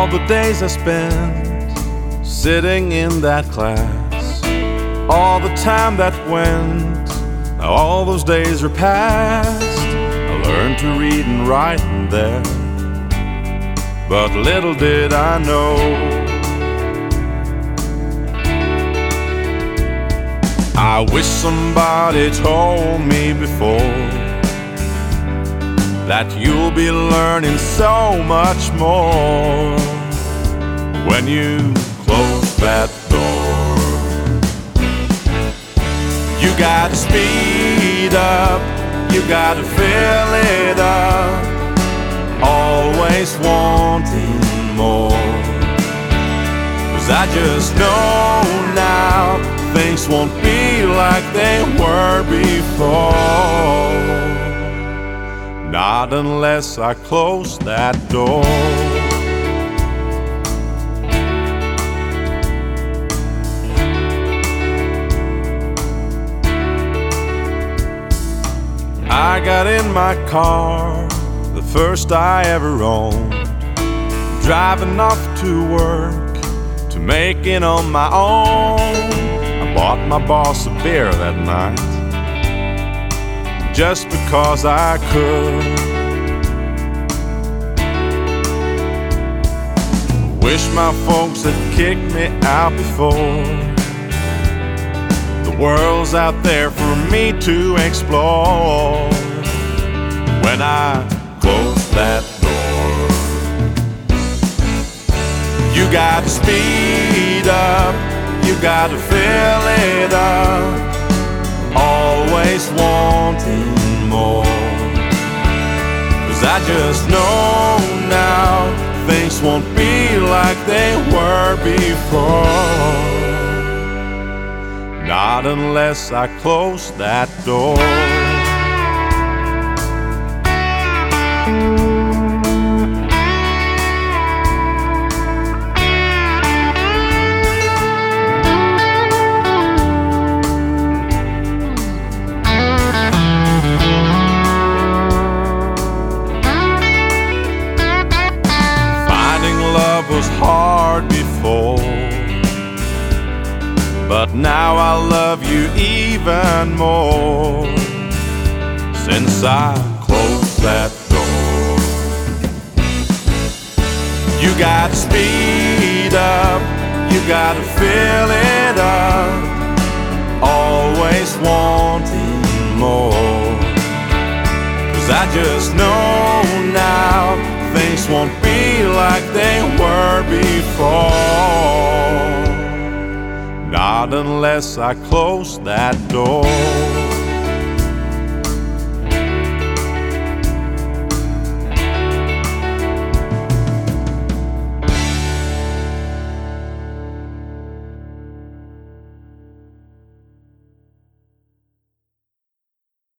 All the days I spent sitting in that class, all the time that went, now all those days are past. I learned to read and write in there, but little did I know I wish somebody told me before that you'll be learning so much more when you close that door. You gotta speed up, you gotta fill it up, always wanting more. 'Cause I just know now things won't be like they were before, not unless I close that door. I got in my car, the first I ever owned, driving off to work to make it on my own. I bought my boss a beer that night just because I could. Wish my folks had kicked me out before. The world's out there for me to explore when I close that door. You gotta speed up, you gotta fill it up, always wanting more. 'Cause I just know now things won't be like they were before, not unless I close that door. Was hard before, but now I love you even more since I closed that door. You gotta speed up, you gotta fill it up, always wanting more. 'Cause I just know now things won't be like they were before, not unless I close that door.